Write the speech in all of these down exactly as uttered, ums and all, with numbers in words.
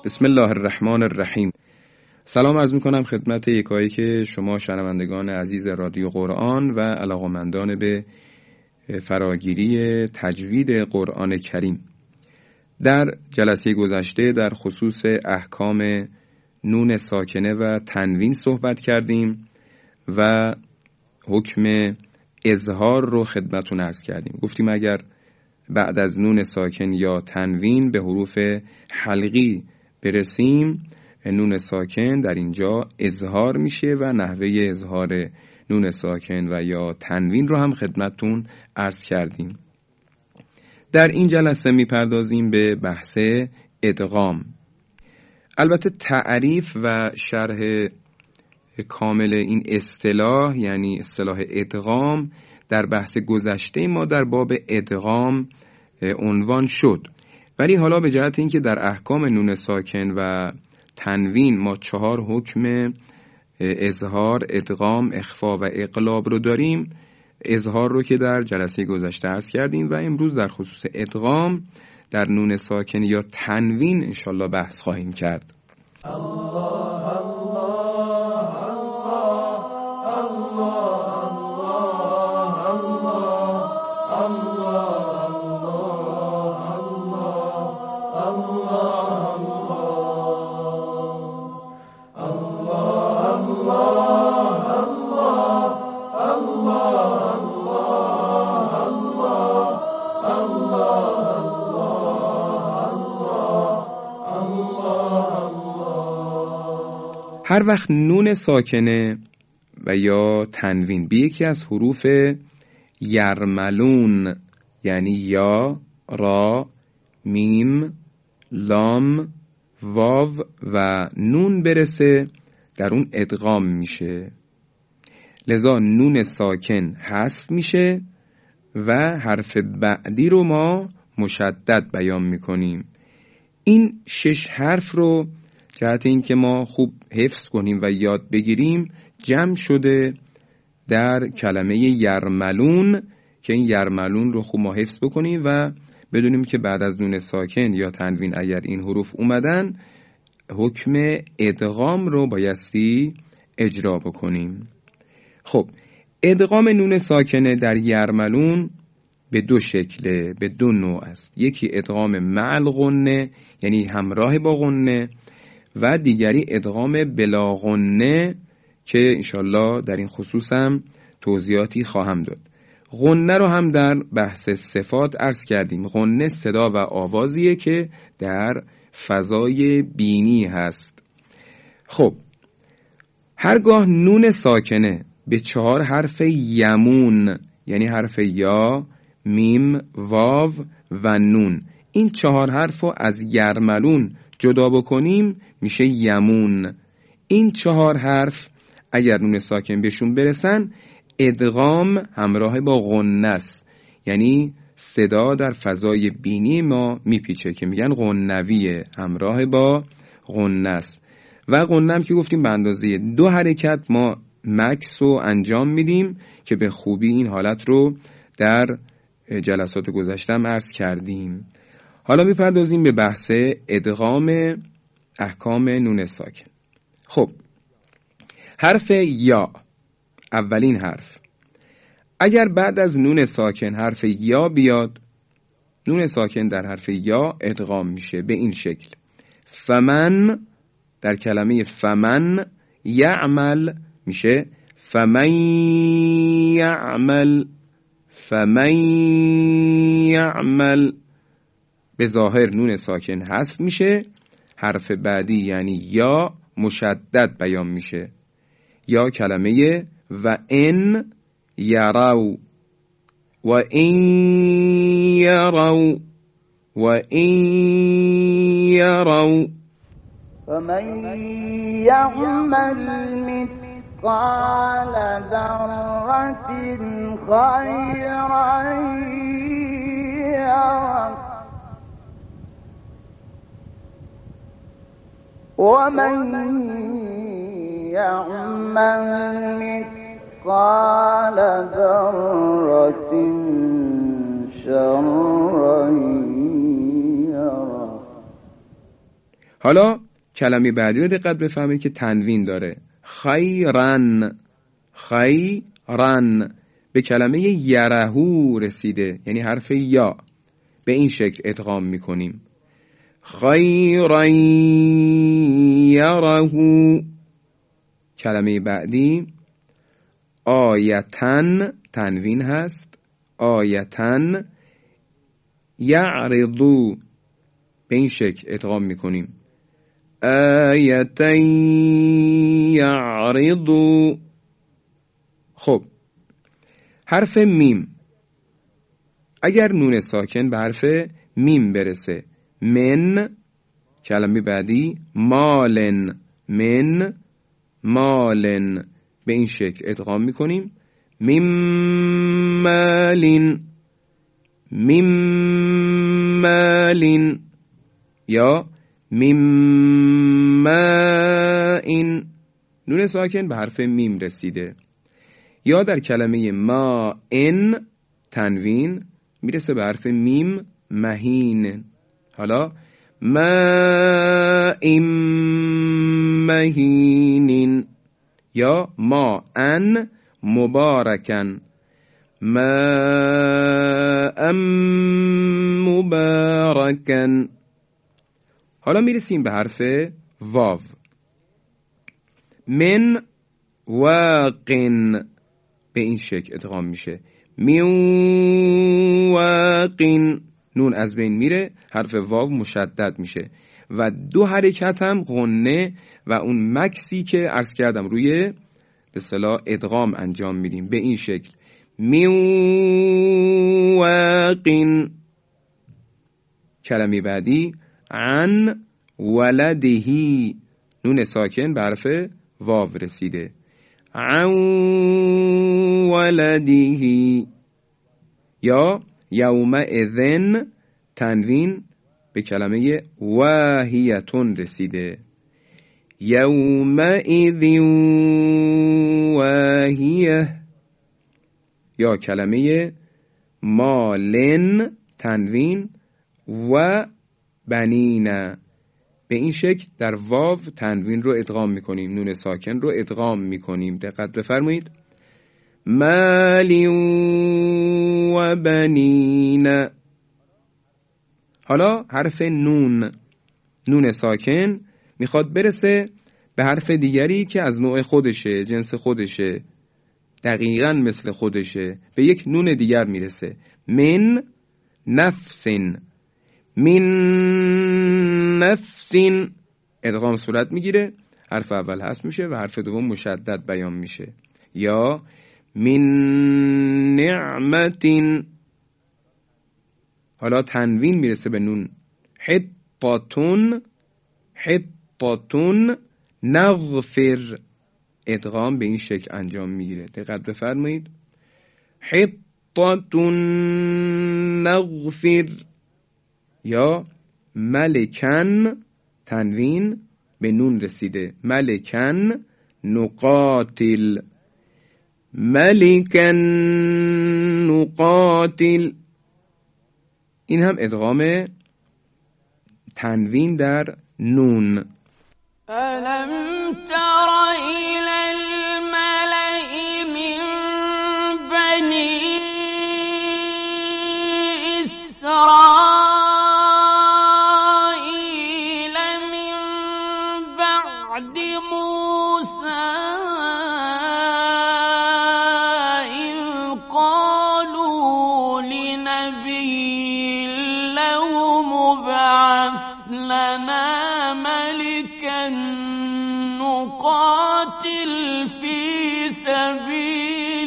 بسم الله الرحمن الرحیم. سلام عرض میکنم خدمت یکایک شما شنوندگان عزیز رادیو قرآن و علاقمندان به فراگیری تجوید قرآن کریم. در جلسه گذشته در خصوص احکام نون ساکنه و تنوین صحبت کردیم و حکم اظهار رو خدمتون عرض کردیم. گفتیم اگر بعد از نون ساکن یا تنوین به حروف حلقی برسیم، نون ساکن در اینجا اظهار میشه و نحوه اظهار نون ساکن و یا تنوین رو هم خدمتتون عرض کردیم. در این جلسه میپردازیم به بحث ادغام. البته تعریف و شرح کامل این اصطلاح، یعنی اصطلاح ادغام، در بحث گذشته ما در باب ادغام عنوان شد، ولی حالا به جهت اینکه در احکام نون ساکن و تنوین ما چهار حکم اظهار، ادغام، اخفا و اقلاب رو داریم، اظهار رو که در جلسه گذشته عرض کردیم و امروز در خصوص ادغام در نون ساکن یا تنوین انشالله بحث خواهیم کرد. الله هر وقت نون ساکنه و یا تنوین به یکی از حروف یرملون، یعنی یا، را، میم، لام، واو و نون برسه، در اون ادغام میشه. لذا نون ساکن حذف میشه و حرف بعدی رو ما مشدد بیان میکنیم. این شش حرف رو جهت این که ما خوب حفظ کنیم و یاد بگیریم جمع شده در کلمه یرملون که این یرملون رو خوب ما حفظ بکنیم و بدونیم که بعد از نون ساکن یا تنوین اگر این حروف اومدن حکم ادغام رو بایستی اجرا بکنیم. خب ادغام نون ساکنه در یرملون به دو شکله، به دو نوع است. یکی ادغام مع الغنه، یعنی همراه با غنه، و دیگری ادغام بلا غنه که انشالله در این خصوص هم توضیحاتی خواهم داد. غنه رو هم در بحث صفات عرض کردیم. غنه صدا و آوازیه که در فضای بینی هست. خب هرگاه نون ساکنه به چهار حرف یمون، یعنی حرف یا، میم، واو و نون، این چهار حرف رو از یرملون جدا بکنیم میشه یمون. این چهار حرف اگر نون ساکن بهشون برسن ادغام همراه با غنه است، یعنی صدا در فضای بینی ما میپیچه که میگن غنویه، همراه با غنه است. و غنه هم که گفتیم به اندازه دو حرکت ما مکس رو انجام میدیم که به خوبی این حالت رو در جلسات گذشته عرض کردیم. حالا میپردازیم به بحث ادغام احکام نون ساکن. خب حرف یا، اولین حرف، اگر بعد از نون ساکن حرف یا بیاد، نون ساکن در حرف یا ادغام میشه به این شکل: فمن، در کلمه فمن، یعمل میشه فمن یعمل، فمن یعمل. به ظاهر نون ساکن حذف میشه، حرف بعدی یعنی یا مشدد بیان میشه. یا کلمه و ان یرو، و این یرو، و این یرو. فمن یعمل مثقال ذرة خیرا یره ومن یعمل مثقال ذرة شرا یره. حالا کلمه بعدی رو دقت بفهمید که تنوین داره. خیرن، خیرن به کلمه یرهو رسیده، یعنی حرف یا، به این شکل ادغام میکنیم. خیرن یرهو. کلمه بعدی آیتن، تنوین هست، آیتن یعرضو، به این شکل ادغام میکنیم. آیتن یعرضو. خب حرف میم، اگر نون ساکن به حرف میم برسه، من، کلمه بعدی مالن، من مالن، به این شکل ادغام میکنیم. میم مالین، میم مالین یا میم مائن، نون ساکن به حرف میم رسیده. یا در کلمه ما ان تنوین میرسه به حرف میم مهین. حالا ما ام مهین یا ما ان مبارکن، ما ام مبارکن. حالا میرسیم به حرف واو. من واقن، به این شکل ادغام میشه. من واقن، نون از بین میره، حرف واو مشدد میشه و دو حرکت هم غنه و اون مکسی که عرض کردم روی به اصطلاح ادغام انجام میدیم، به این شکل. من واقن. کلمه بعدی عن ولدهی، نون ساکن به حرف واو رسیده. عن ولدهی یا یومئذ تنوین به کلمه واهیتون رسیده. یومئذ واهیه یا کلمه مالن تنوین و بنین، به این شکل در واو تنوین رو ادغام میکنیم، نون ساکن رو ادغام میکنیم. دقت بفرمایید. مال و بنین. حالا حرف نون، نون ساکن میخواد برسه به حرف دیگری که از نوع خودشه، جنس خودشه، دقیقاً مثل خودشه، به یک نون دیگر میرسه. من نفسین، من نفسین ادغام صورت میگیره، حرف اول حذف میشه و حرف دوم مشدد بیان میشه. یا من نعمتین. حالا تنوین میرسه به نون. حطتون، حطتون نغفر، ادغام به این شکل انجام میگیره. دقت بفرمایید. حطتون نغفر یا ملکن تنوین به نون رسیده. ملکن نقاتل، ملکن نقاتل. این هم ادغام تنوین در نون. ألم تر إلى الملأ من بني إسرائيل من بعد موسى إذ قالوا لنبي له مبعث لنا ملكا نقاتل في سبيل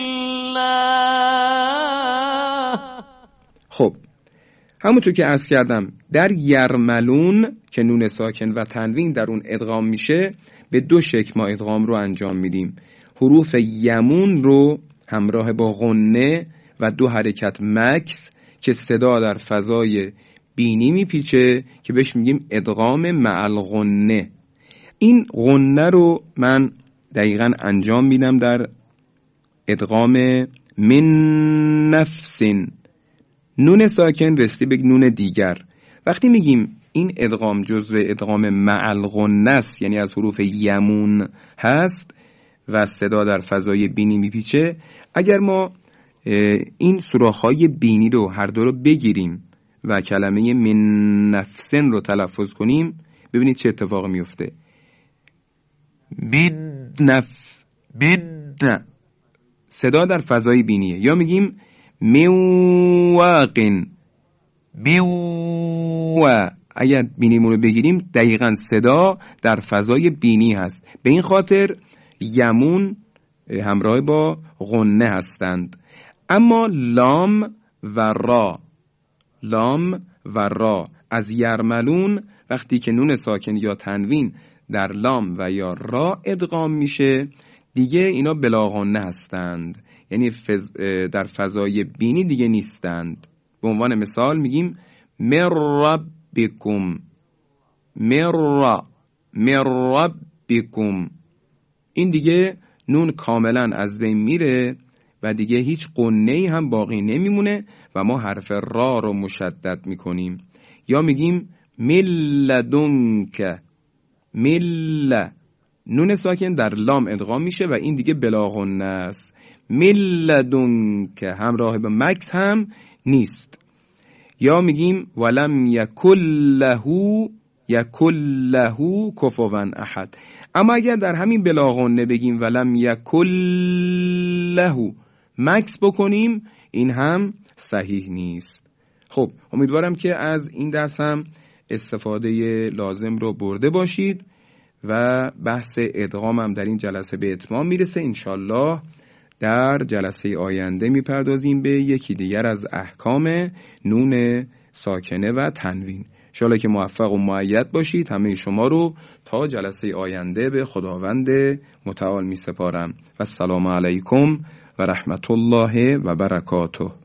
الله. خب همونطور که عرض کردم در یرملون که نون ساکن و تنوین در اون ادغام میشه، به دو شکل ما ادغام رو انجام میدیم. حروف یمون رو همراه با غنه و دو حرکت مکس که صدا در فضای بینی میپیچه که بهش میگیم ادغام مع الغنه. این غنه رو من دقیقاً انجام میدم در ادغام من نفسین. نون ساکن رسیده به نون دیگر. وقتی میگیم این ادغام جزو ادغام مع الغنه است، یعنی از حروف یمون هست و صدا در فضای بینی میپیچه. اگر ما این سوراخ‌های بینی رو هر دو رو بگیریم و کلمه من نفسن رو تلفظ کنیم، ببینید چه اتفاقی میفته. بدنف بدن، صدا در فضای بینیه. یا میگیم میواقن بیو، اگر بینیمون رو بگیریم دقیقاً صدا در فضای بینی هست. به این خاطر یمون همراه با غنه هستند. اما لام و را، لام و را از یرملون وقتی که نون ساکن یا تنوین در لام و یا را ادغام میشه، دیگه اینا بلا غنه هستند، یعنی فز در فضای بینی دیگه نیستند. به عنوان مثال میگیم من ربکم، من من ربکم، این دیگه نون کاملا از بین میره و دیگه هیچ غنه‌ای هم باقی نمیمونه و ما حرف را رو مشدد میکنیم. یا میگیم ملدنک، مل، نون ساکن در لام ادغام میشه و این دیگه بلا غنه است. ملدنک همراه با مکس هم نیست. یا میگیم ولم یکن له یکن له کفوا احد. اما اگر در همین بلا غنه بگیم ولم یکن له مکس بکنیم، این هم صحیح نیست. خب امیدوارم که از این درس هم استفاده لازم رو برده باشید و بحث ادغام هم در این جلسه به اتمام میرسه. انشالله در جلسه آینده میپردازیم به یکی دیگر از احکام نون ساکنه و تنوین. انشالله که موفق و مؤید باشید. همه شما رو تا جلسه آینده به خداوند متعال میسپارم و السلام علیکم و رحمت الله و برکاته.